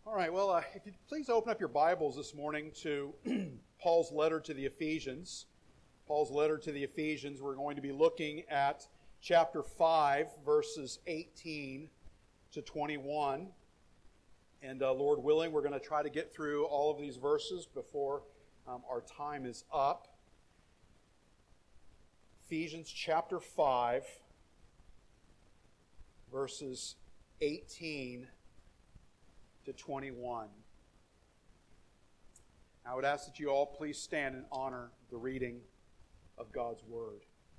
All right, well, if you'd please open up your Bibles this morning to Paul's letter to the Ephesians. Paul's letter to the Ephesians, we're going to be looking at chapter 5, verses 18 to 21. And Lord willing, we're going to try to get through all of these verses before our time is up. Ephesians chapter 5, verses 18 to 21. I would ask that you all please stand and honor the reading of God's Word.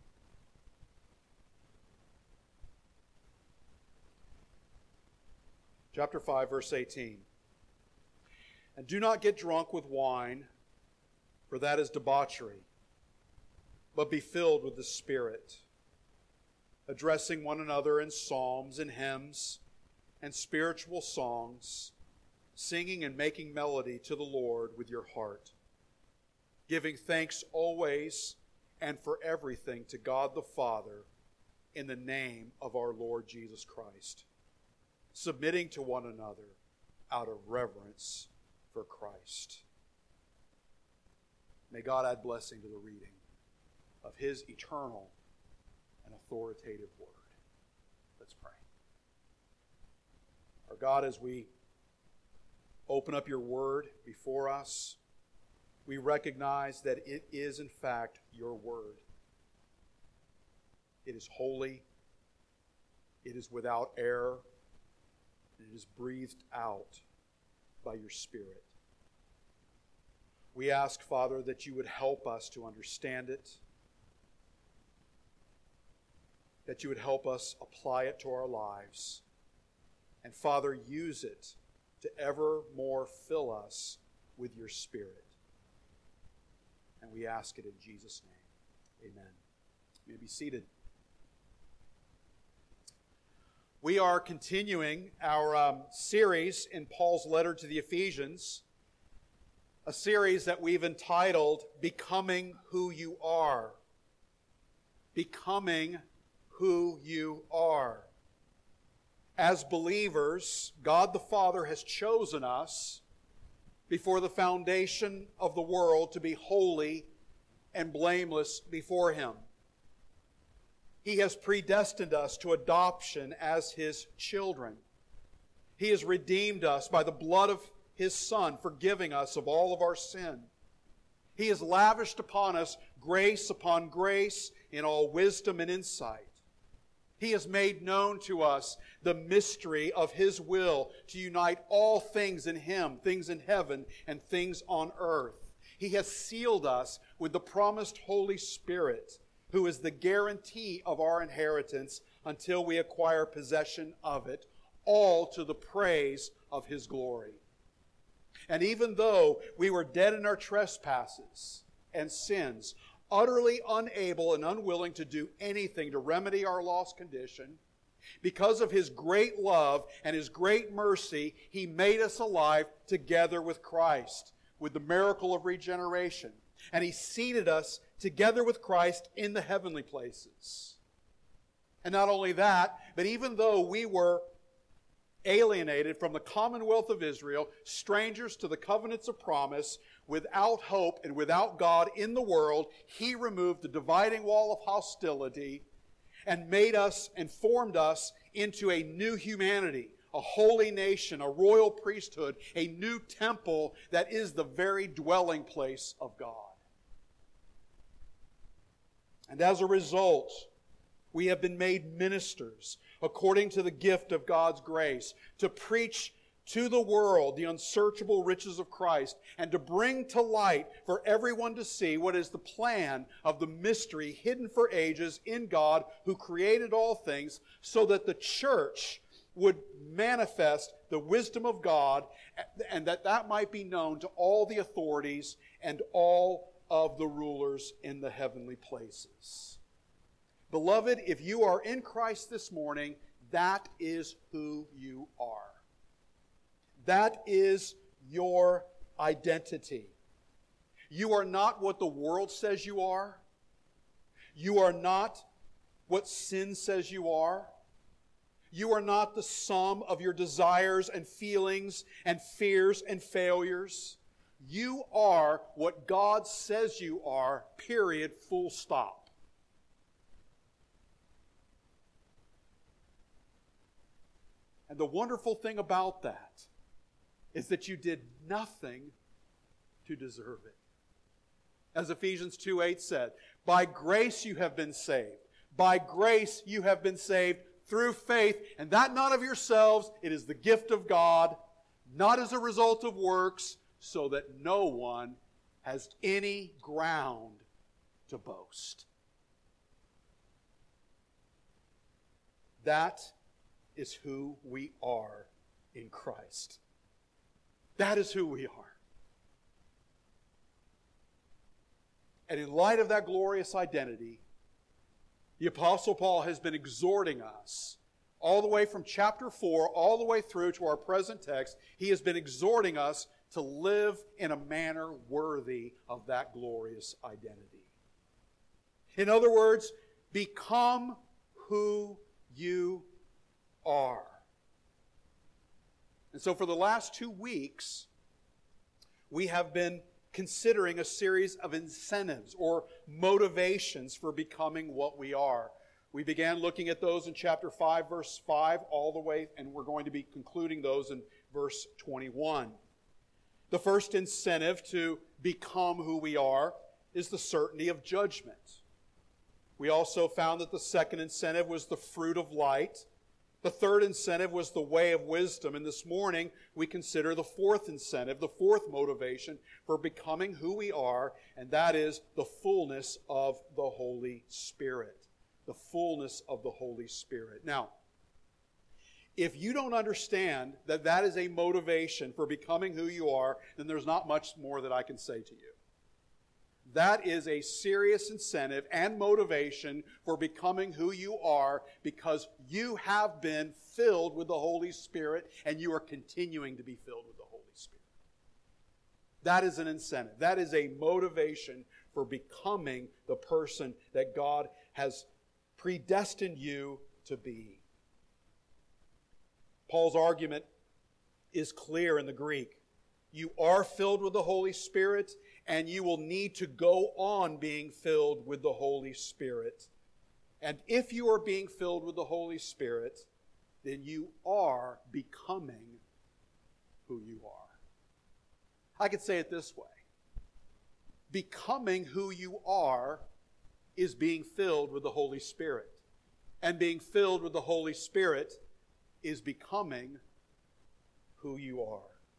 Chapter 5, verse 18. And do not get drunk with wine, for that is debauchery, but be filled with the Spirit, addressing one another in psalms and hymns and spiritual songs, singing and making melody to the Lord with your heart, giving thanks always and for everything to God the Father in the name of our Lord Jesus Christ, submitting to one another out of reverence for Christ. May God add blessing to the reading of His eternal and authoritative Word. Let's pray. Our God, as we open up your Word before us, we recognize that it is in fact your Word. It is holy, it is without error, and it is breathed out by your Spirit. We ask, Father, that you would help us to understand it, that you would help us apply it to our lives, and Father, use it to ever more fill us with your Spirit. And we ask it in Jesus' name. Amen. You may be seated. We are continuing our series in Paul's letter to the Ephesians, a series that we've entitled Becoming Who You Are. Becoming Who You Are. As believers, God the Father has chosen us before the foundation of the world to be holy and blameless before Him. He has predestined us to adoption as His children. He has redeemed us by the blood of His Son, forgiving us of all of our sin. He has lavished upon us grace upon grace in all wisdom and insight. He has made known to us the mystery of His will to unite all things in Him, things in heaven and things on earth. He has sealed us with the promised Holy Spirit, who is the guarantee of our inheritance until we acquire possession of it, all to the praise of His glory. And even though we were dead in our trespasses and sins, utterly unable and unwilling to do anything to remedy our lost condition, because of His great love and His great mercy, He made us alive together with Christ, with the miracle of regeneration. And He seated us together with Christ in the heavenly places. And not only that, but even though we were alienated from the commonwealth of Israel, strangers to the covenants of promise, without hope and without God in the world, He removed the dividing wall of hostility and made us and formed us into a new humanity, a holy nation, a royal priesthood, a new temple that is the very dwelling place of God. And as a result, we have been made ministers according to the gift of God's grace, to preach to the world the unsearchable riches of Christ, and to bring to light for everyone to see what is the plan of the mystery hidden for ages in God who created all things, so that the church would manifest the wisdom of God, and that might be known to all the authorities and all of the rulers in the heavenly places. Beloved, if you are in Christ this morning, that is who you are. That is your identity. You are not what the world says you are. You are not what sin says you are. You are not the sum of your desires and feelings and fears and failures. You are what God says you are, period, full stop. And the wonderful thing about that is that you did nothing to deserve it. As Ephesians 2:8 said, by grace you have been saved. By grace you have been saved through faith, and that not of yourselves. It is the gift of God, not as a result of works, so that no one has any ground to boast. That is who we are in Christ. That is who we are. And in light of that glorious identity, the Apostle Paul has been exhorting us all the way from chapter 4 all the way through to our present text. He has been exhorting us to live in a manner worthy of that glorious identity. In other words, become who you are. And so for the last 2 weeks, we have been considering a series of incentives or motivations for becoming what we are. We began looking at those in chapter 5, verse 5, all the way, and we're going to be concluding those in verse 21. The first incentive to become who we are is the certainty of judgment. We also found that the second incentive was the fruit of light. The third incentive was the way of wisdom. And this morning, we consider the fourth incentive, the fourth motivation for becoming who we are, and that is the fullness of the Holy Spirit. The fullness of the Holy Spirit. Now, if you don't understand that that is a motivation for becoming who you are, then there's not much more that I can say to you. That is a serious incentive and motivation for becoming who you are, because you have been filled with the Holy Spirit and you are continuing to be filled with the Holy Spirit. That is an incentive. That is a motivation for becoming the person that God has predestined you to be. Paul's argument is clear in the Greek. You are filled with the Holy Spirit, and you will need to go on being filled with the Holy Spirit. And if you are being filled with the Holy Spirit, then you are becoming who you are. I could say it this way. Becoming who you are is being filled with the Holy Spirit. And being filled with the Holy Spirit is becoming who you are.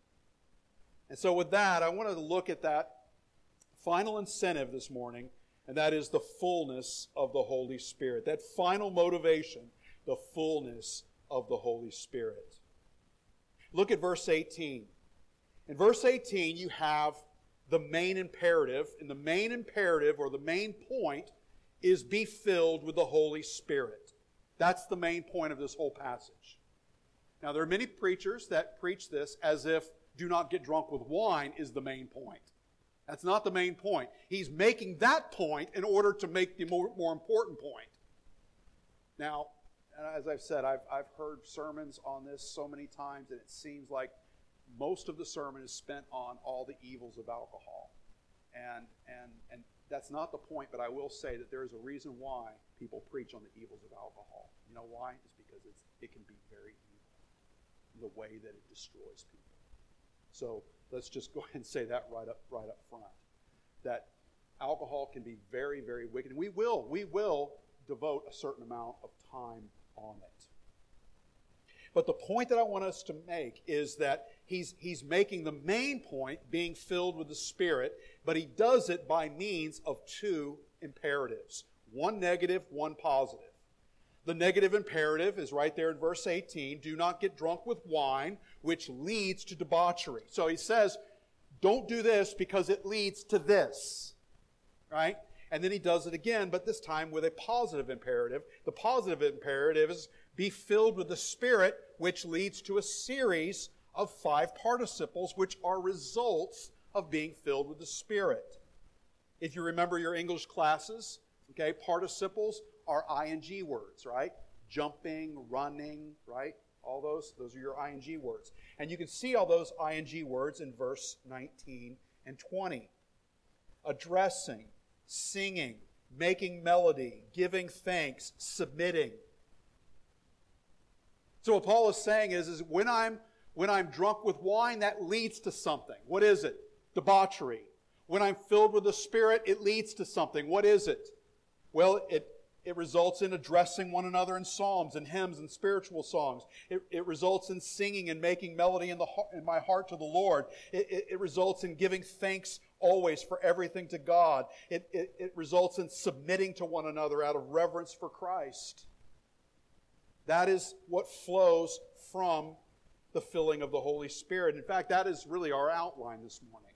And so with that, I wanted to look at that final incentive this morning, and that is the fullness of the Holy Spirit. That final motivation, the fullness of the Holy Spirit. Look at verse 18. In verse 18, you have the main imperative, and the main imperative, or the main point, is be filled with the Holy Spirit. That's the main point of this whole passage. Now, there are many preachers that preach this as if do not get drunk with wine is the main point. That's not the main point. He's making that point in order to make the more important point. Now, as I've said, I've heard sermons on this so many times, and it seems like most of the sermon is spent on all the evils of alcohol. And that's not the point, but I will say that there is a reason why people preach on the evils of alcohol. You know why? It's because it can be very evil, the way that it destroys people. So let's just go ahead and say that right up front. That alcohol can be very, very wicked. And we will devote a certain amount of time on it. But the point that I want us to make is that he's making the main point, being filled with the Spirit, but he does it by means of two imperatives. One negative, one positive. The negative imperative is right there in verse 18. Do not get drunk with wine, which leads to debauchery. So he says, don't do this because it leads to this. Right? And then he does it again, but this time with a positive imperative. The positive imperative is be filled with the Spirit, which leads to a series of 5 participles, which are results of being filled with the Spirit. If you remember your English classes, okay, participles are ing words, right? jumping, running, right? All those are your ing words. And you can see all those ing words in verse 19 and 20. Addressing, singing, making melody, giving thanks, submitting. So what Paul is saying is when I'm drunk with wine, that leads to something. What is it? Debauchery. When I'm filled with the Spirit, it leads to something. What is it? Well, it results in addressing one another in psalms and hymns and spiritual songs. It results in singing and making melody in my heart to the Lord. It results in giving thanks always for everything to God. It results in submitting to one another out of reverence for Christ. That is what flows from the filling of the Holy Spirit. In fact, that is really our outline this morning.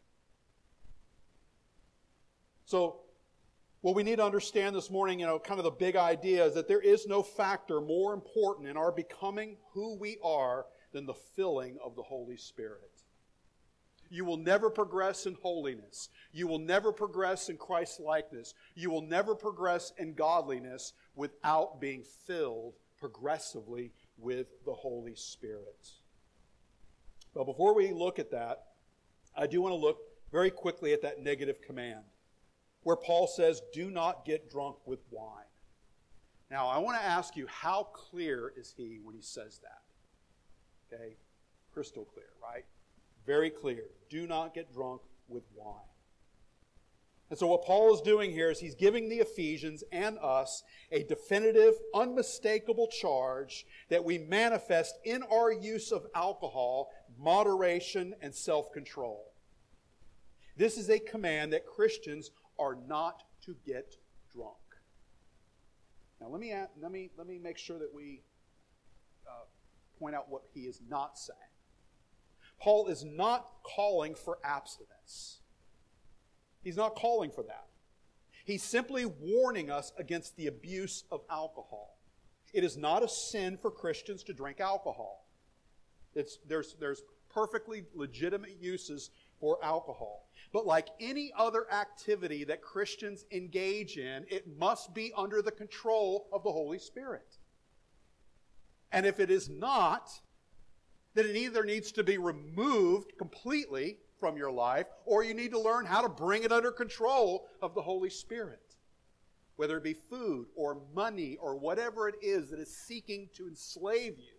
So, what we need to understand this morning, kind of the big idea is that there is no factor more important in our becoming who we are than the filling of the Holy Spirit. You will never progress in holiness. You will never progress in Christ-likeness. You will never progress in godliness without being filled progressively with the Holy Spirit. But before we look at that, I do want to look very quickly at that negative command, where Paul says, do not get drunk with wine. Now, I want to ask you, how clear is he when he says that? Okay? Crystal clear, right? Very clear. Do not get drunk with wine. And so what Paul is doing here is he's giving the Ephesians and us a definitive, unmistakable charge that we manifest in our use of alcohol, moderation, and self-control. This is a command that Christians are not to get drunk. Now let me make sure that we point out what he is not saying. Paul is not calling for abstinence. He's not calling for that. He's simply warning us against the abuse of alcohol. It is not a sin for Christians to drink alcohol. There's perfectly legitimate uses for alcohol. But like any other activity that Christians engage in, it must be under the control of the Holy Spirit. And if it is not, then it either needs to be removed completely from your life, or you need to learn how to bring it under control of the Holy Spirit. Whether it be food or money or whatever it is that is seeking to enslave you,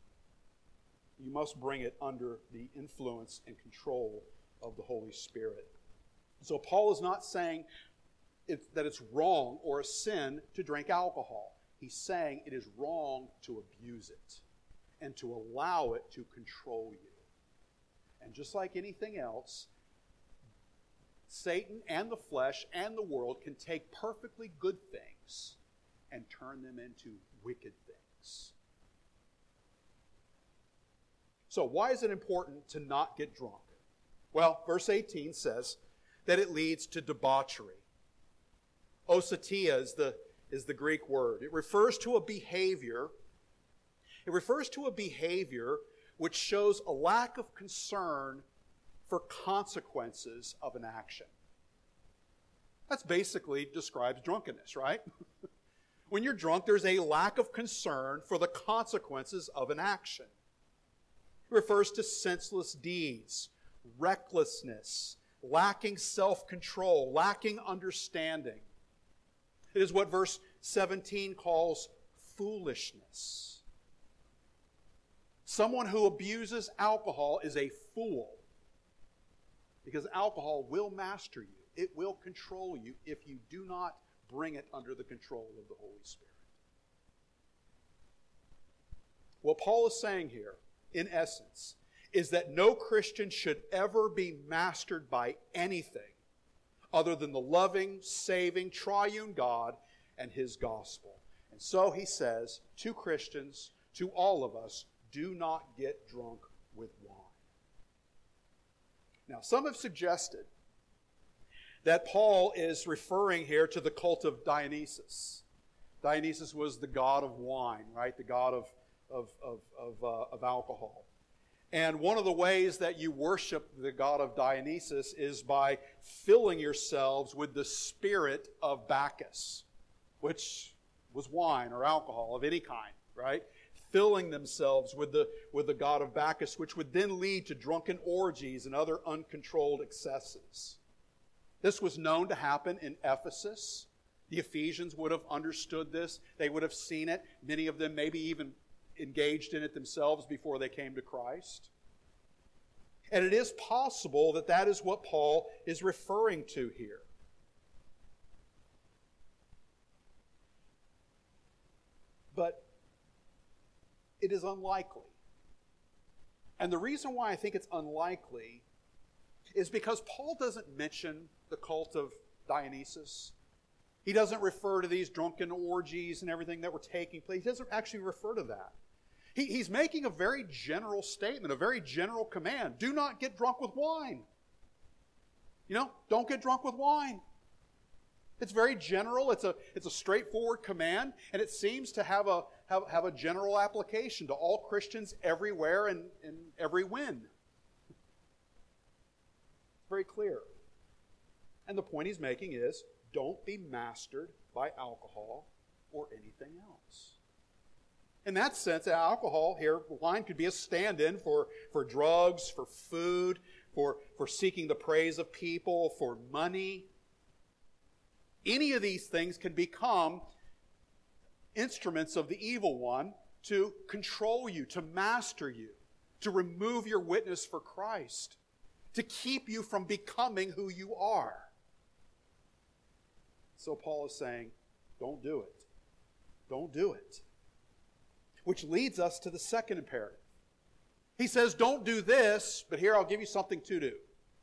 you must bring it under the influence and control of the Holy Spirit. So Paul is not saying that it's wrong or a sin to drink alcohol. He's saying it is wrong to abuse it and to allow it to control you. And just like anything else, Satan and the flesh and the world can take perfectly good things and turn them into wicked things. So why is it important to not get drunk? Well, verse 18 says that it leads to debauchery. Osatia is the Greek word. It refers to a behavior. It refers to a behavior which shows a lack of concern for consequences of an action. That's basically describes drunkenness, right? When you're drunk, there's a lack of concern for the consequences of an action. It refers to senseless deeds, recklessness, lacking self-control, lacking understanding. It is what verse 17 calls foolishness. Someone who abuses alcohol is a fool, because alcohol will master you. It will control you if you do not bring it under the control of the Holy Spirit. What Paul is saying here, in essence, is that no Christian should ever be mastered by anything other than the loving, saving, triune God and His gospel. And so he says to Christians, to all of us, do not get drunk with wine. Now, some have suggested that Paul is referring here to the cult of Dionysus. Dionysus was the god of wine, right? The god of alcohol. And one of the ways that you worship the god of Dionysus is by filling yourselves with the spirit of Bacchus, which was wine or alcohol of any kind, right? Filling themselves with the god of Bacchus, which would then lead to drunken orgies and other uncontrolled excesses. This was known to happen in Ephesus. The Ephesians would have understood this. They would have seen it. Many of them maybe even engaged in it themselves before they came to Christ. And it is possible that that is what Paul is referring to here. But it is unlikely. And the reason why I think it's unlikely is because Paul doesn't mention the cult of Dionysus. He doesn't refer to these drunken orgies and everything that were taking place. He doesn't actually refer to that. He's making a very general statement, a very general command. Do not get drunk with wine. Don't get drunk with wine. It's very general. It's a straightforward command, and it seems to have a general application to all Christians everywhere and in every wind. Very clear. And the point he's making is, don't be mastered by alcohol or anything else. In that sense, alcohol here, wine could be a stand-in for drugs, for food, for seeking the praise of people, for money. Any of these things can become instruments of the evil one to control you, to master you, to remove your witness for Christ, to keep you from becoming who you are. So Paul is saying, don't do it. Don't do it. Which leads us to the second imperative. He says, don't do this, but here I'll give you something to do.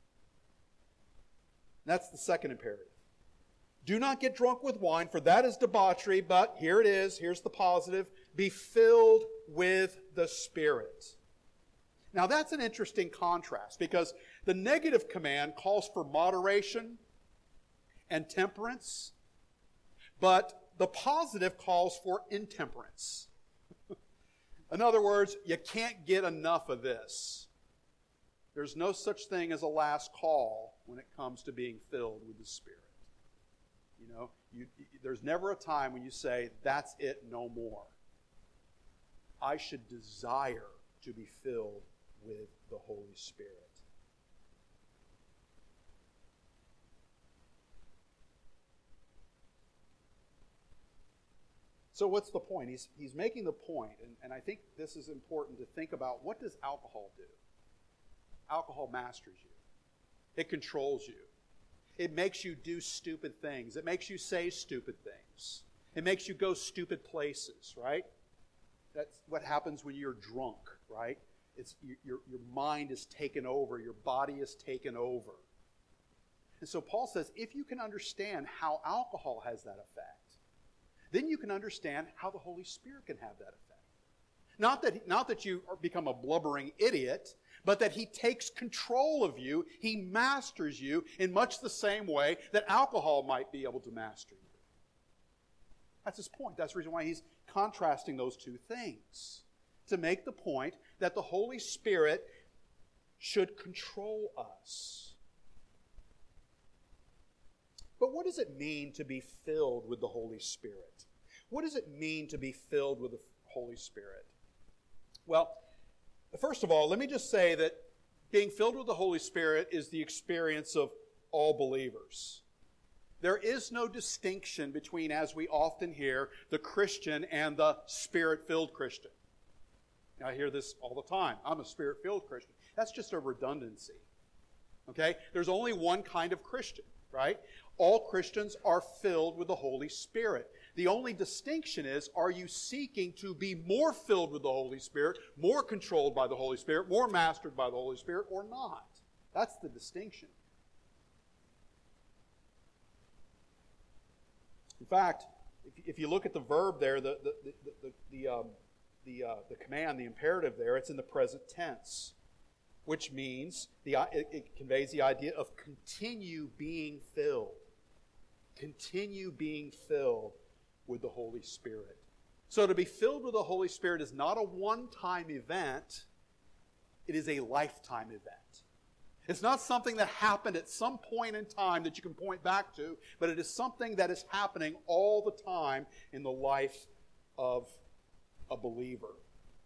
That's the second imperative. Do not get drunk with wine, for that is debauchery, but here it is, here's the positive, be filled with the Spirit. Now that's an interesting contrast, because the negative command calls for moderation and temperance, but the positive calls for intemperance. In other words, you can't get enough of this. There's no such thing as a last call when it comes to being filled with the Spirit. There's never a time when you say, that's it, no more. I should desire to be filled with the Holy Spirit. So what's the point? He's making the point, and I think this is important to think about, what does alcohol do? Alcohol masters you. It controls you. It makes you do stupid things. It makes you say stupid things. It makes you go stupid places, right? That's what happens when you're drunk, right? It's your mind is taken over. Your body is taken over. And so Paul says, if you can understand how alcohol has that effect, then you can understand how the Holy Spirit can have that effect. Not that you become a blubbering idiot, but that He takes control of you. He masters you in much the same way that alcohol might be able to master you. That's his point. That's the reason why he's contrasting those two things. To make the point that the Holy Spirit should control us. But what does it mean to be filled with the Holy Spirit? What does it mean to be filled with the Holy Spirit? Well, first of all, let me just say that being filled with the Holy Spirit is the experience of all believers. There is no distinction between, as we often hear, the Christian and the Spirit-filled Christian. Now, I hear this all the time. I'm a Spirit-filled Christian. That's just a redundancy. Okay? There's only one kind of Christian, right? All Christians are filled with the Holy Spirit. The only distinction is, are you seeking to be more filled with the Holy Spirit, more controlled by the Holy Spirit, more mastered by the Holy Spirit, or not? That's the distinction. In fact, if you look at the verb there, the command, the imperative there, it's in the present tense, which means it conveys the idea of continue being filled. Continue being filled with the Holy Spirit. So to be filled with the Holy Spirit is not a one-time event, it is a lifetime event. It's not something that happened at some point in time that you can point back to, but it is something that is happening all the time in the life of a believer.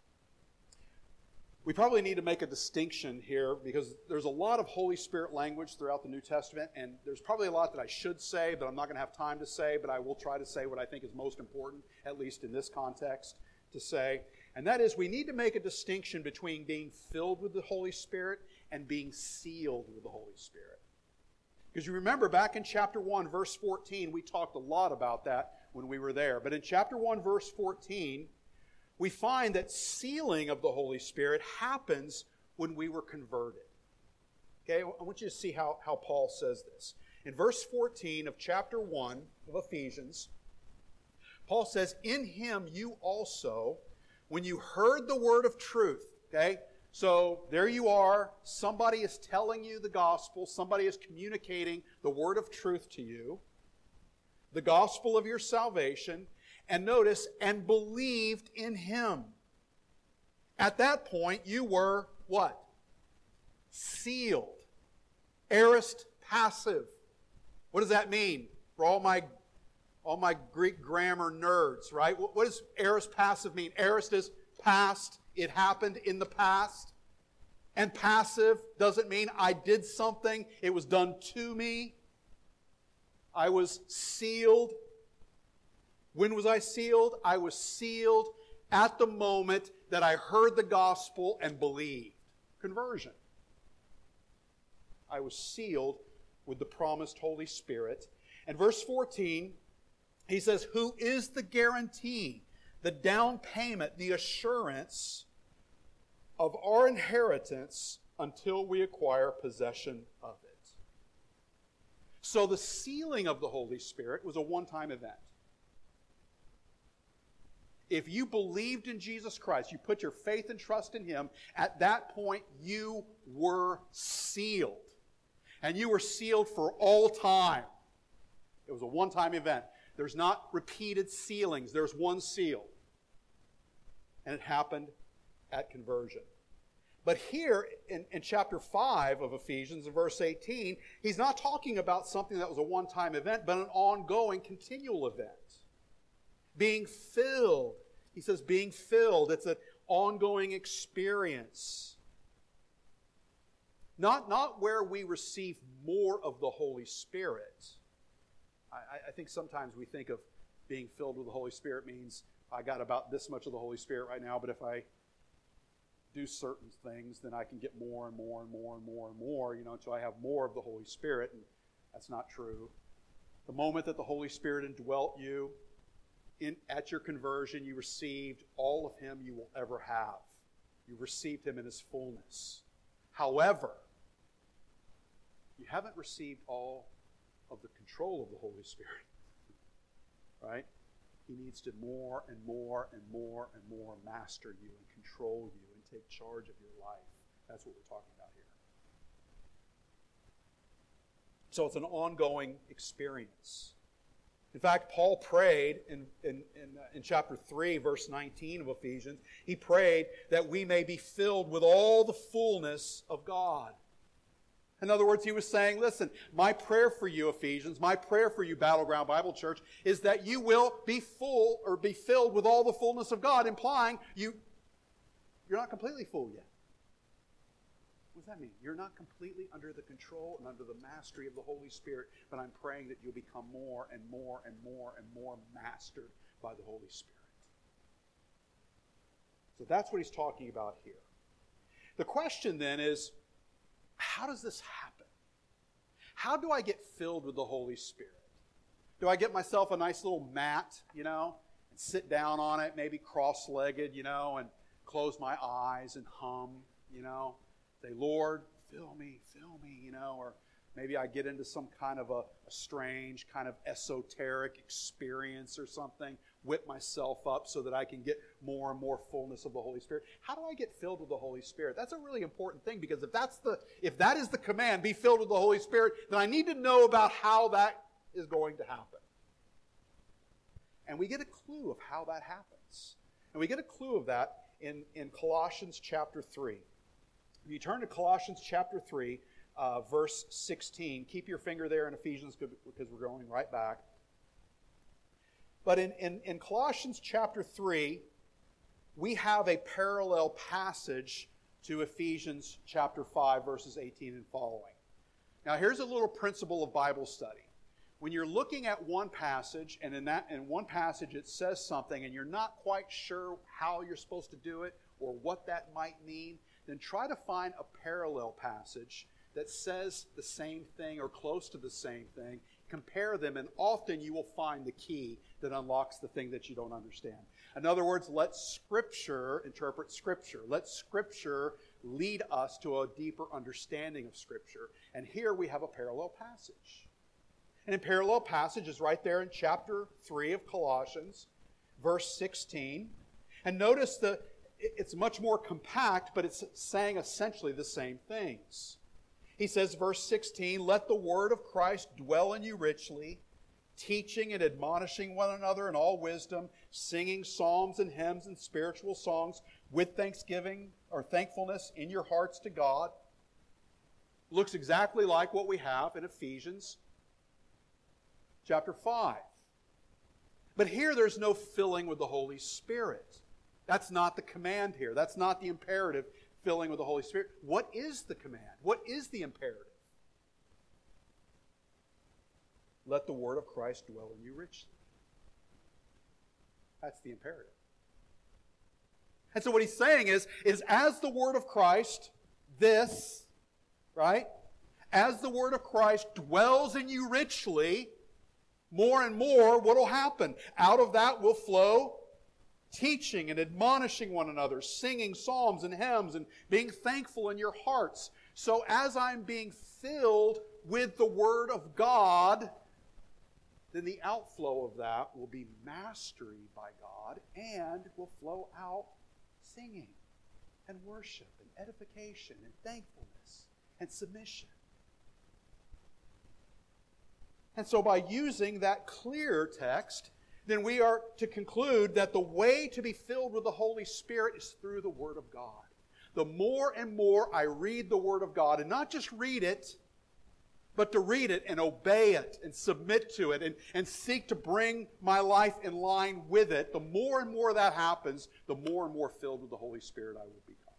We probably need to make a distinction here because there's a lot of Holy Spirit language throughout the New Testament, and there's probably a lot that I should say, but I'm not going to have time to say, but I will try to say what I think is most important, at least in this context, to say. And that is, we need to make a distinction between being filled with the Holy Spirit and being sealed with the Holy Spirit. Because you remember back in chapter 1, verse 14, we talked a lot about that when we were there. But in chapter 1, verse 14, we find that sealing of the Holy Spirit happens when we were converted. Okay, I want you to see how Paul says this. In verse 14 of chapter 1 of Ephesians, Paul says, "In him you also, when you heard the word of truth," okay? So there you are. Somebody is telling you the gospel. Somebody is communicating the word of truth to you, the gospel of your salvation. And notice, and believed in him. At that point, you were what? Sealed. Aorist passive. What does that mean? For all my Greek grammar nerds, right? What does aorist passive mean? Aorist is past. It happened in the past. And passive doesn't mean I did something. It was done to me. I was sealed. When was I sealed? I was sealed at the moment that I heard the gospel and believed. Conversion. I was sealed with the promised Holy Spirit. And verse 14, he says, "Who is the guarantee, the down payment, the assurance of our inheritance until we acquire possession of it." So the sealing of the Holy Spirit was a one-time event. If you believed in Jesus Christ, you put your faith and trust in Him, at that point you were sealed. And you were sealed for all time. It was a one-time event. There's not repeated sealings. There's one seal. And it happened at conversion. But here in chapter 5 of Ephesians, in verse 18, he's not talking about something that was a one-time event, but an ongoing, continual event. Being filled. He says being filled. It's an ongoing experience. Not where we receive more of the Holy Spirit. I think sometimes we think of being filled with the Holy Spirit means I got about this much of the Holy Spirit right now, but if I do certain things, then I can get more and more and more and more and more, until I have more of the Holy Spirit. And that's not true. The moment that the Holy Spirit indwelt you, at your conversion, you received all of Him you will ever have. You received Him in His fullness. However, you haven't received all of the control of the Holy Spirit. Right? He needs to more and more and more and more master you and control you and take charge of your life. That's what we're talking about here. So it's an ongoing experience. In fact, Paul prayed in chapter 3, verse 19 of Ephesians, he prayed that we may be filled with all the fullness of God. In other words, he was saying, listen, my prayer for you, Ephesians, my prayer for you, Battleground Bible Church, is that you will be full or be filled with all the fullness of God, implying you're not completely full yet. What does that mean? You're not completely under the control and under the mastery of the Holy Spirit, but I'm praying that you'll become more and more and more and more mastered by the Holy Spirit. So that's what he's talking about here. The question then is, how does this happen? How do I get filled with the Holy Spirit? Do I get myself a nice little mat, and sit down on it, maybe cross-legged, and close my eyes and hum, say, Lord, fill me, or maybe I get into some kind of a strange, kind of esoteric experience or something, whip myself up so that I can get more and more fullness of the Holy Spirit. How do I get filled with the Holy Spirit? That's a really important thing, because if that is the command, be filled with the Holy Spirit, then I need to know about how that is going to happen. And we get a clue of how that happens. And we get a clue of that in Colossians chapter 3. If you turn to Colossians chapter 3, verse 16, keep your finger there in Ephesians because we're going right back. But in Colossians chapter 3, we have a parallel passage to Ephesians chapter 5, verses 18 and following. Now, here's a little principle of Bible study. When you're looking at one passage, and in one passage it says something, and you're not quite sure how you're supposed to do it or what that might mean, then try to find a parallel passage that says the same thing or close to the same thing. Compare them, and often you will find the key that unlocks the thing that you don't understand. In other words, let Scripture interpret Scripture. Let Scripture lead us to a deeper understanding of Scripture. And here we have a parallel passage. And a parallel passage is right there in chapter 3 of Colossians, verse 16. And notice it's much more compact, but it's saying essentially the same things. He says, verse 16, "Let the word of Christ dwell in you richly, teaching and admonishing one another in all wisdom, singing psalms and hymns and spiritual songs with thanksgiving or thankfulness in your hearts to God." Looks exactly like what we have in Ephesians chapter 5. But here there's no filling with the Holy Spirit. That's not the command here. That's not the imperative, filling with the Holy Spirit. What is the command? What is the imperative? Let the word of Christ dwell in you richly. That's the imperative. And so what he's saying is as the word of Christ, right? As the word of Christ dwells in you richly, more and more, what will happen? Out of that will flow teaching and admonishing one another, singing psalms and hymns, and being thankful in your hearts. So as I'm being filled with the Word of God, then the outflow of that will be mastery by God and will flow out singing and worship and edification and thankfulness and submission. And so by using that clear text, then we are to conclude that the way to be filled with the Holy Spirit is through the Word of God. The more and more I read the Word of God, and not just read it, but to read it and obey it and submit to it and seek to bring my life in line with it, the more and more that happens, the more and more filled with the Holy Spirit I will become.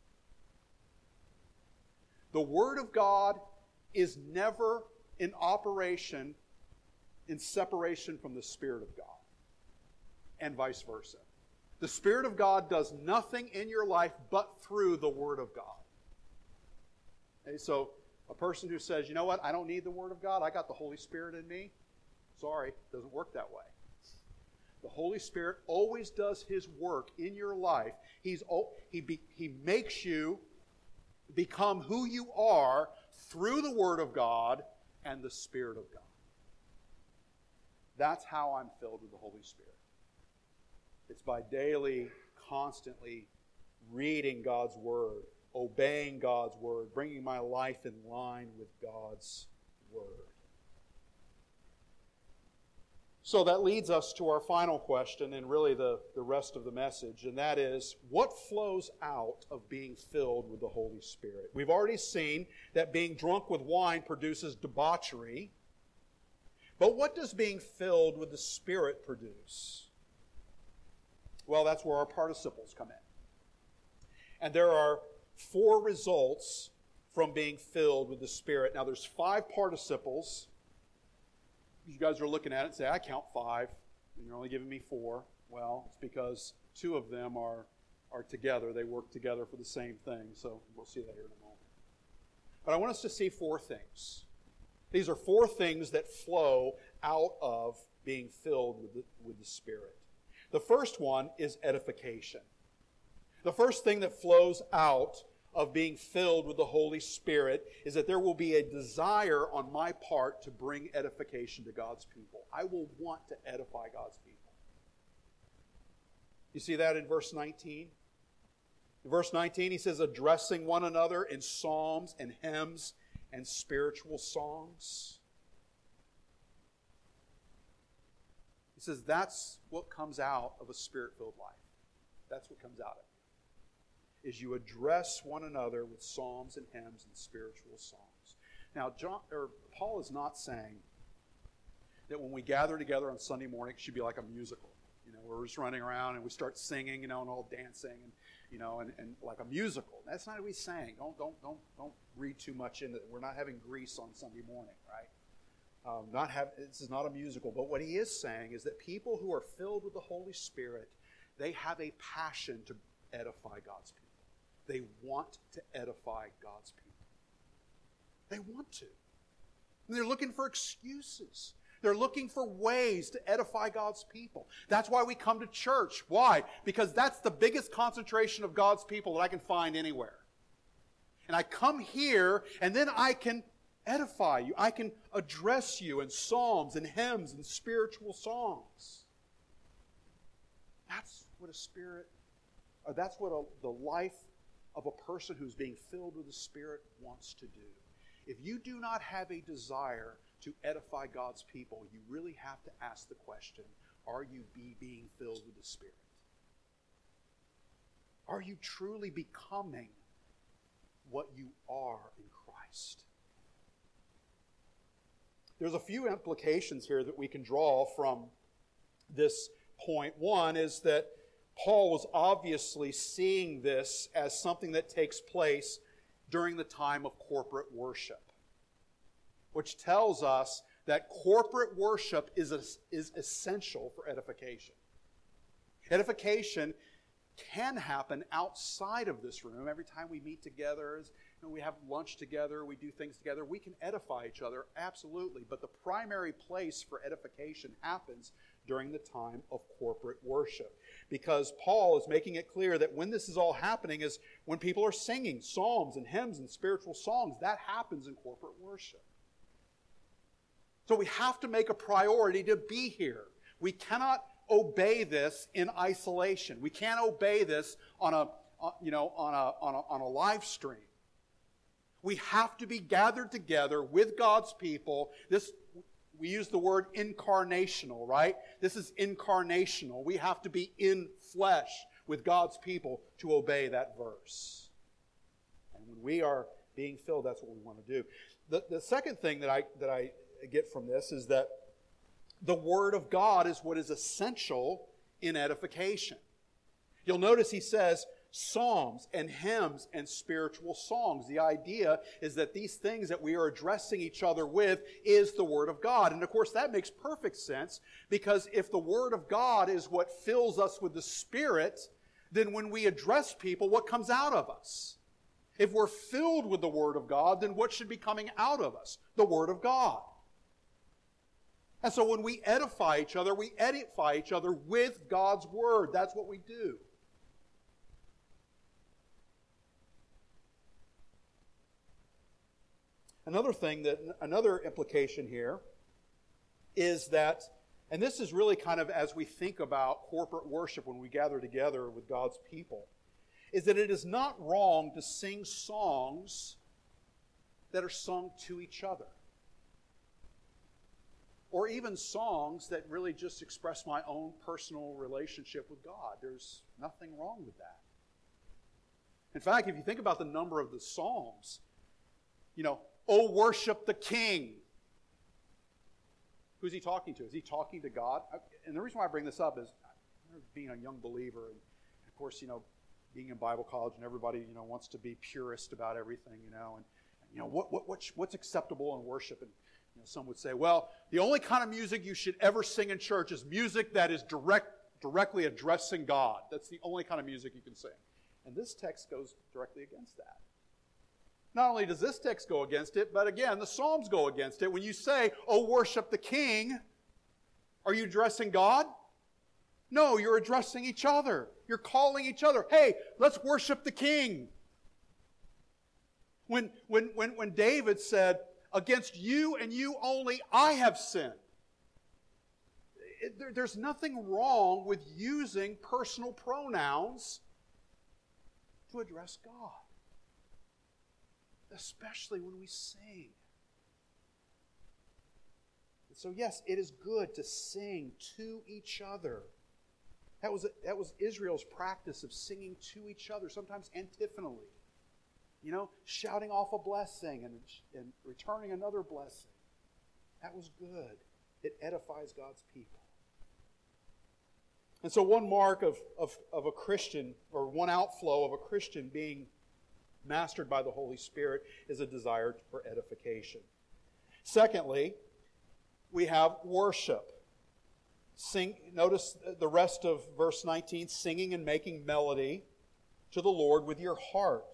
The Word of God is never in operation in separation from the Spirit of God, and vice versa. The Spirit of God does nothing in your life but through the Word of God. Okay, so a person who says, you know what, I don't need the Word of God, I got the Holy Spirit in me. Sorry, it doesn't work that way. The Holy Spirit always does His work in your life. He makes you become who you are through the Word of God and the Spirit of God. That's how I'm filled with the Holy Spirit. It's by daily, constantly reading God's Word, obeying God's Word, bringing my life in line with God's Word. So that leads us to our final question and really the rest of the message, and that is, what flows out of being filled with the Holy Spirit? We've already seen that being drunk with wine produces debauchery, but what does being filled with the Spirit produce? Well, that's where our participles come in. And there are 4 results from being filled with the Spirit. Now, there's 5 participles. You guys are looking at it and say, I count 5, and you're only giving me 4. Well, it's because 2 of them are together. They work together for the same thing. So we'll see that here in a moment. But I want us to see 4 things. These are 4 things that flow out of being filled with the Spirit. The first one is edification. The first thing that flows out of being filled with the Holy Spirit is that there will be a desire on my part to bring edification to God's people. I will want to edify God's people. You see that in verse 19? In verse 19, he says, addressing one another in psalms and hymns and spiritual songs. He says that's what comes out of a Spirit-filled life. That's what comes out of it. Is you address one another with psalms and hymns and spiritual songs. Now, Paul is not saying that when we gather together on Sunday morning, it should be like a musical. We're just running around and we start singing, and all dancing, and like a musical. That's not what he's saying. Don't read too much into it. We're not having Grease on Sunday morning, right? This is not a musical. But what he is saying is that people who are filled with the Holy Spirit, they have a passion to edify God's people. They want to edify God's people. They want to. And they're looking for excuses. They're looking for ways to edify God's people. That's why we come to church. Why? Because that's the biggest concentration of God's people that I can find anywhere. And I come here, and then I can edify you. I can address you in psalms and hymns and spiritual songs. That's what the life of a person who's being filled with the Spirit wants to do. If you do not have a desire to edify God's people, you really have to ask the question, are you being filled with the Spirit? Are you truly becoming what you are in Christ? There's a few implications here that we can draw from this point. One is that Paul was obviously seeing this as something that takes place during the time of corporate worship, which tells us that corporate worship is essential for edification. Edification can happen outside of this room. Every time we meet together, we have lunch together, we do things together, we can edify each other, absolutely. But the primary place for edification happens during the time of corporate worship. Because Paul is making it clear that when this is all happening is when people are singing psalms and hymns and spiritual songs. That happens in corporate worship. So we have to make a priority to be here. We cannot obey this in isolation. We can't obey this on a live stream. We have to be gathered together with God's people. We use the word incarnational, right? This is incarnational. We have to be in flesh with God's people to obey that verse. And when we are being filled, that's what we want to do. The second thing that I get from this is that the Word of God is what is essential in edification. You'll notice he says psalms and hymns and spiritual songs. The idea is that these things that we are addressing each other with is the Word of God. And of course that makes perfect sense, because if the Word of God is what fills us with the Spirit, then when we address people, what comes out of us? If we're filled with the Word of God, then what should be coming out of us? The Word of God. And so when we edify each other with God's Word. That's what we do. Another implication here is that, and this is really kind of as we think about corporate worship when we gather together with God's people, is that it is not wrong to sing songs that are sung to each other. Or even songs that really just express my own personal relationship with God. There's nothing wrong with that. In fact, if you think about the number of the Psalms, "Oh, worship the King." Who's he talking to? Is he talking to God? And the reason why I bring this up is being a young believer, and of course, being in Bible college, and everybody, wants to be purist about everything, and what's acceptable in worship. And some would say, well, the only kind of music you should ever sing in church is music that is directly addressing God. That's the only kind of music you can sing. And this text goes directly against that. Not only does this text go against it, but again, the Psalms go against it. When you say, "Oh, worship the King," are you addressing God? No, you're addressing each other. You're calling each other, "Hey, let's worship the King." When David said, "Against you and you only I have sinned," there's nothing wrong with using personal pronouns to address God, especially when we sing. So yes, it is good to sing to each other. That was Israel's practice of singing to each other, sometimes antiphonally. Shouting off a blessing and returning another blessing. That was good. It edifies God's people. And so one mark of a Christian, or one outflow of a Christian being mastered by the Holy Spirit, is a desire for edification. Secondly, we have worship. Notice the rest of verse 19, singing and making melody to the Lord with your heart.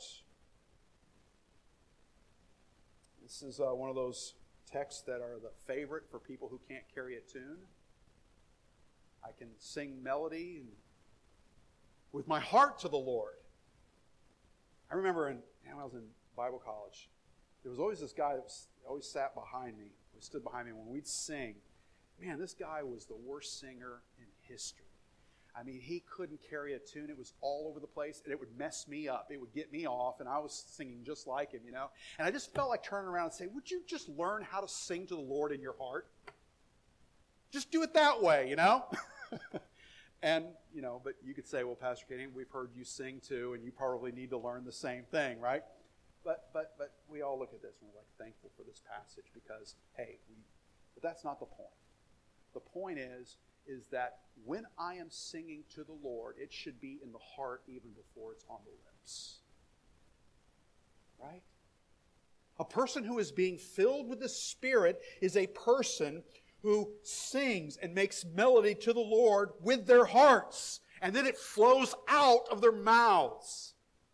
This is one of those texts that are the favorite for people who can't carry a tune. I can sing melody with my heart to the Lord. I remember when I was in Bible college, there was always this guy that always sat behind me, who stood behind me when we'd sing. Man, this guy was the worst singer in history. I mean, he couldn't carry a tune. It was all over the place, and it would mess me up. It would get me off, and I was singing just like him, And I just felt like turning around and saying, would you just learn how to sing to the Lord in your heart? Just do it that way, And, but you could say, well, Pastor Kenny, we've heard you sing too, and you probably need to learn the same thing, right? But we all look at this and we're like thankful for this passage because, hey, but that's not the point. The point is that when I am singing to the Lord, it should be in the heart even before it's on the lips. Right? A person who is being filled with the Spirit is a person who sings and makes melody to the Lord with their hearts, and then it flows out of their mouths.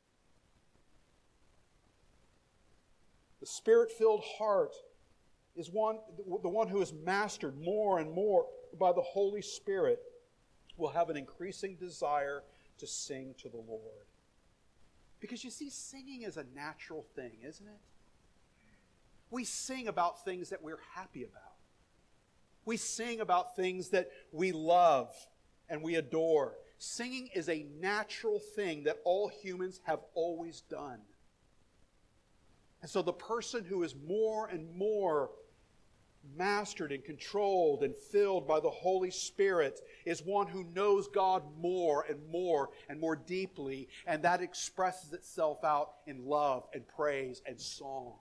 The Spirit-filled heart is the one who is mastered more and more by the Holy Spirit will have an increasing desire to sing to the Lord. Because you see, singing is a natural thing, isn't it? We sing about things that we're happy about. We sing about things that we love and we adore. Singing is a natural thing that all humans have always done. And so the person who is more and more mastered and controlled and filled by the Holy Spirit is one who knows God more and more and more deeply, and that expresses itself out in love and praise and song.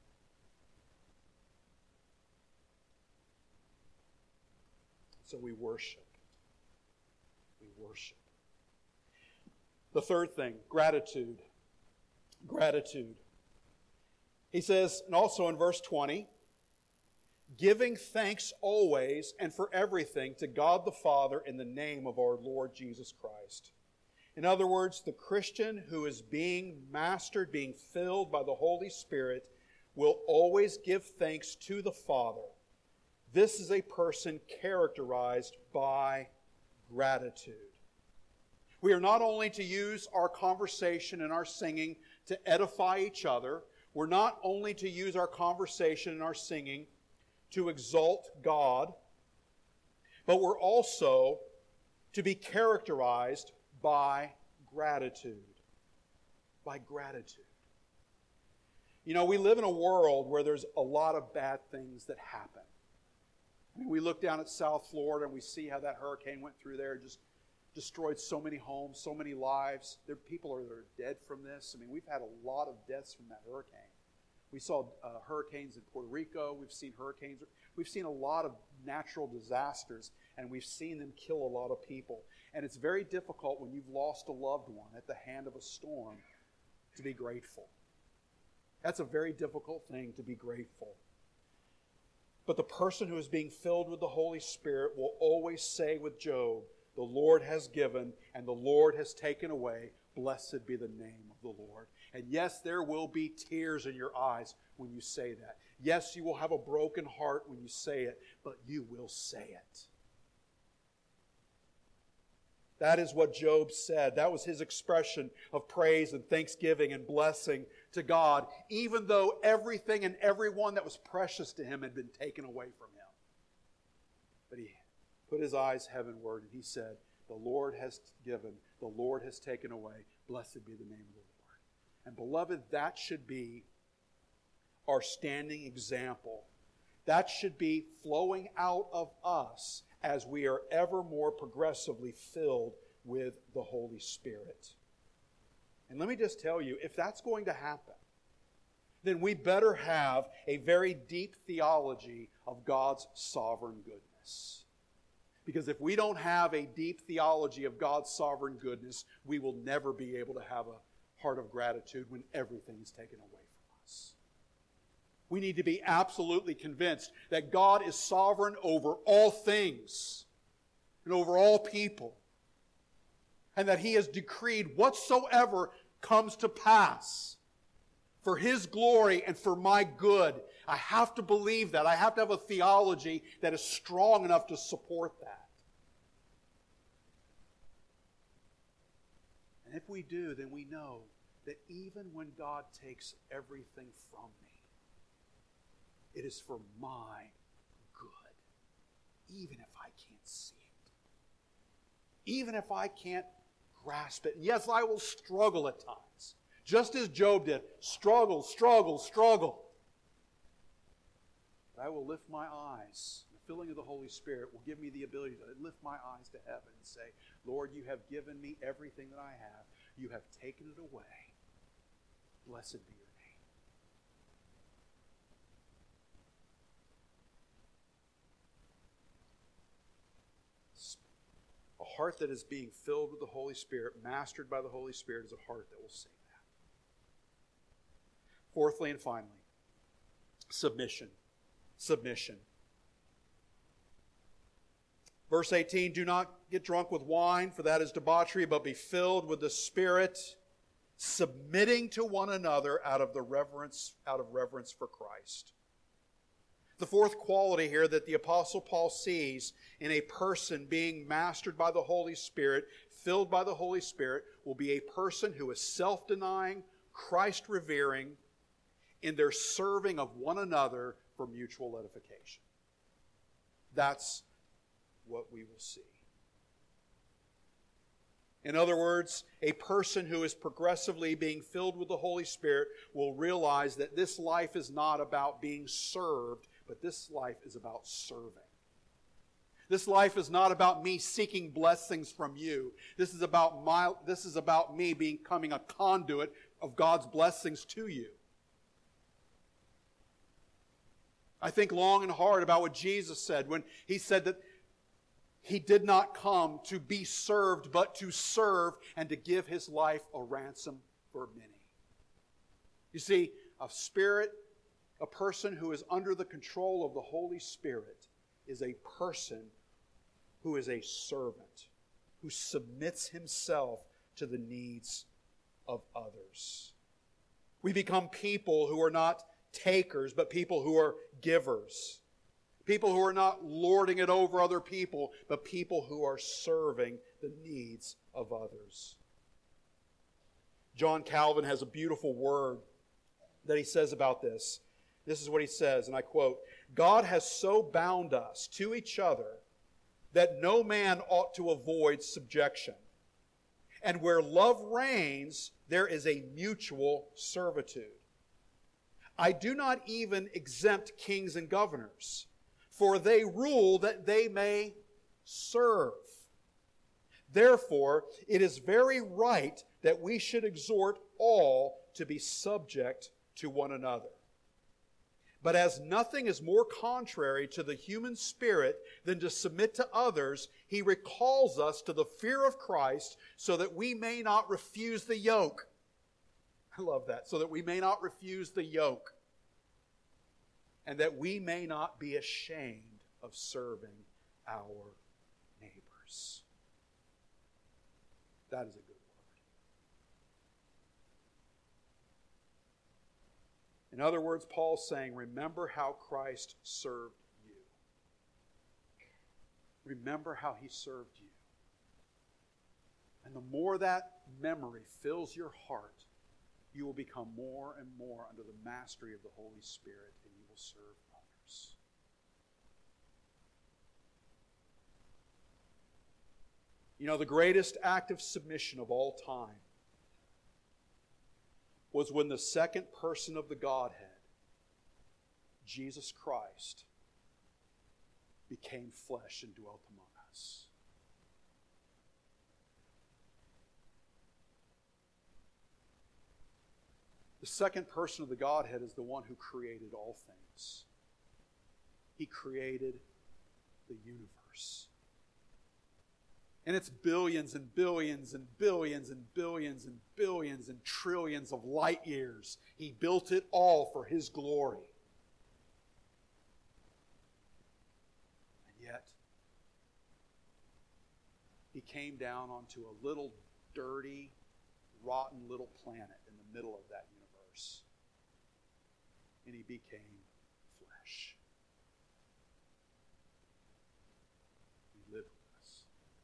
So we worship. We worship. The third thing, gratitude. Gratitude. He says, and also in verse 20, giving thanks always and for everything to God the Father in the name of our Lord Jesus Christ. In other words, the Christian who is being mastered, being filled by the Holy Spirit, will always give thanks to the Father. This is a person characterized by gratitude. We are not only to use our conversation and our singing to edify each other. We're not only to use our conversation and our singing to exalt God, but we're also to be characterized by gratitude. By gratitude. We live in a world where there's a lot of bad things that happen. We look down at South Florida and we see how that hurricane went through there, just destroyed so many homes, so many lives. People that are dead from this. We've had a lot of deaths from that hurricane. We saw hurricanes in Puerto Rico. We've seen hurricanes. We've seen a lot of natural disasters, and we've seen them kill a lot of people. And it's very difficult when you've lost a loved one at the hand of a storm to be grateful. That's a very difficult thing, to be grateful. But the person who is being filled with the Holy Spirit will always say with Job, the Lord has given and the Lord has taken away. Blessed be the name of the Lord. And yes, there will be tears in your eyes when you say that. Yes, you will have a broken heart when you say it, but you will say it. That is what Job said. That was his expression of praise and thanksgiving and blessing to God, even though everything and everyone that was precious to him had been taken away from him. But he put his eyes heavenward and he said, the Lord has given, the Lord has taken away. Blessed be the name of the Lord. And beloved, that should be our standing example. That should be flowing out of us as we are ever more progressively filled with the Holy Spirit. And let me just tell you, if that's going to happen, then we better have a very deep theology of God's sovereign goodness. Because if we don't have a deep theology of God's sovereign goodness, we will never be able to have a heart of gratitude when everything is taken away from us. We need to be absolutely convinced that God is sovereign over all things and over all people, and that He has decreed whatsoever comes to pass for His glory and for my good. I have to believe that. I have to have a theology that is strong enough to support that. And if we do, then we know that even when God takes everything from me, it is for my good, even if I can't see it. Even if I can't grasp it. And yes, I will struggle at times, just as Job did. Struggle. But I will lift my eyes. The filling of the Holy Spirit will give me the ability to lift my eyes to heaven and say, Lord, you have given me everything that I have. You have taken it away. Blessed be your name. A heart that is being filled with the Holy Spirit, mastered by the Holy Spirit, is a heart that will say that. Fourthly and finally, submission. Submission. Verse 18, do not get drunk with wine, for that is debauchery, but be filled with the Spirit, submitting to one another out of reverence for Christ. The fourth quality here that the Apostle Paul sees in a person being mastered by the Holy Spirit, filled by the Holy Spirit, will be a person who is self-denying, Christ-revering, in their serving of one another for mutual edification. That's what we will see. In other words, a person who is progressively being filled with the Holy Spirit will realize that this life is not about being served, but this life is about serving. This life is not about me seeking blessings from you. This is about me becoming a conduit of God's blessings to you. I think long and hard about what Jesus said when He said that He did not come to be served, but to serve and to give His life a ransom for many. You see, a person who is under the control of the Holy Spirit is a person who is a servant, who submits himself to the needs of others. We become people who are not takers, but people who are givers. People who are not lording it over other people, but people who are serving the needs of others. John Calvin has a beautiful word that he says about this. This is what he says, and I quote, God has so bound us to each other that no man ought to avoid subjection. And where love reigns, there is a mutual servitude. I do not even exempt kings and governors, for they rule that they may serve. Therefore, it is very right that we should exhort all to be subject to one another. But as nothing is more contrary to the human spirit than to submit to others, he recalls us to the fear of Christ so that we may not refuse the yoke. I love that. So that we may not refuse the yoke. And that we may not be ashamed of serving our neighbors. That is a good word. In other words, Paul's saying, remember how Christ served you. Remember how He served you. And the more that memory fills your heart, you will become more and more under the mastery of the Holy Spirit, and you will serve others. You know, the greatest act of submission of all time was when the second person of the Godhead, Jesus Christ, became flesh and dwelt among us. The second person of the Godhead is the one who created all things. He created the universe. And it's billions and billions and billions and billions and billions and trillions of light years. He built it all for His glory. And yet, He came down onto a little dirty, rotten little planet in the middle of that universe. And He became flesh. He lived with us.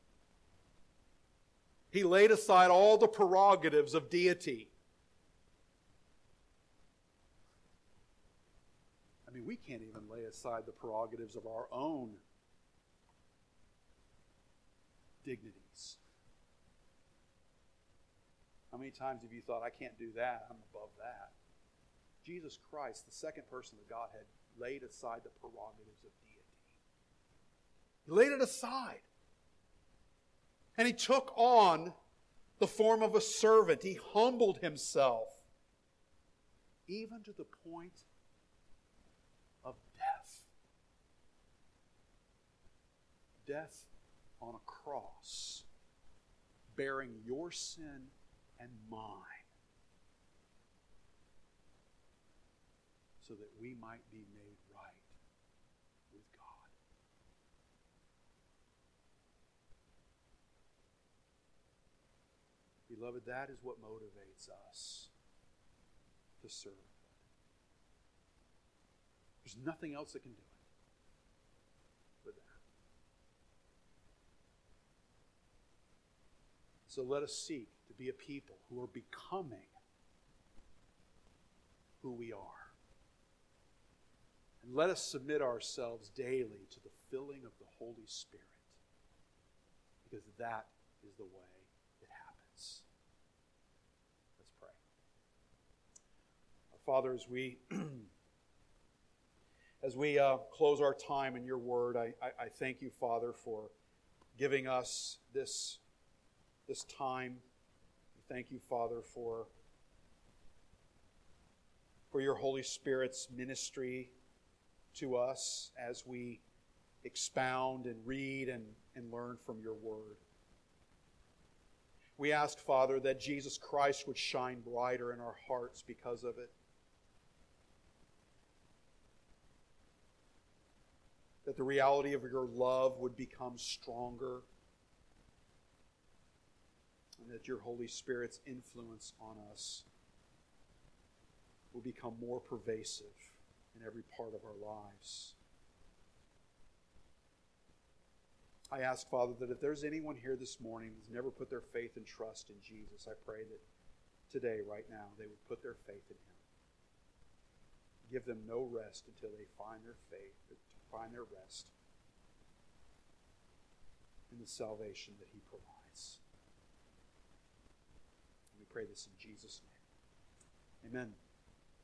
He laid aside all the prerogatives of deity. I mean, we can't even lay aside the prerogatives of our own dignities. How many times have you thought, I can't do that, I'm above that? Jesus Christ, the second person of Godhead, laid aside the prerogatives of deity. He laid it aside. And He took on the form of a servant. He humbled Himself, even to the point of death. Death on a cross, bearing your sin and mine, so that we might be made right with God. Beloved, that is what motivates us to serve. There's nothing else that can do it but that. So let us seek to be a people who are becoming who we are. And let us submit ourselves daily to the filling of the Holy Spirit, because that is the way it happens. Let's pray. Our Father, as we close our time in Your Word, I thank You, Father, for giving us this time. Thank You, Father, for Your Holy Spirit's ministry to us as we expound and read and learn from Your Word. We ask, Father, that Jesus Christ would shine brighter in our hearts because of it. That the reality of Your love would become stronger. And that Your Holy Spirit's influence on us will become more pervasive in every part of our lives. I ask, Father, that if there's anyone here this morning who's never put their faith and trust in Jesus, I pray that today, right now, they would put their faith in Him. Give them no rest until they find their faith, find their rest in the salvation that He provides. And we pray this in Jesus' name. Amen.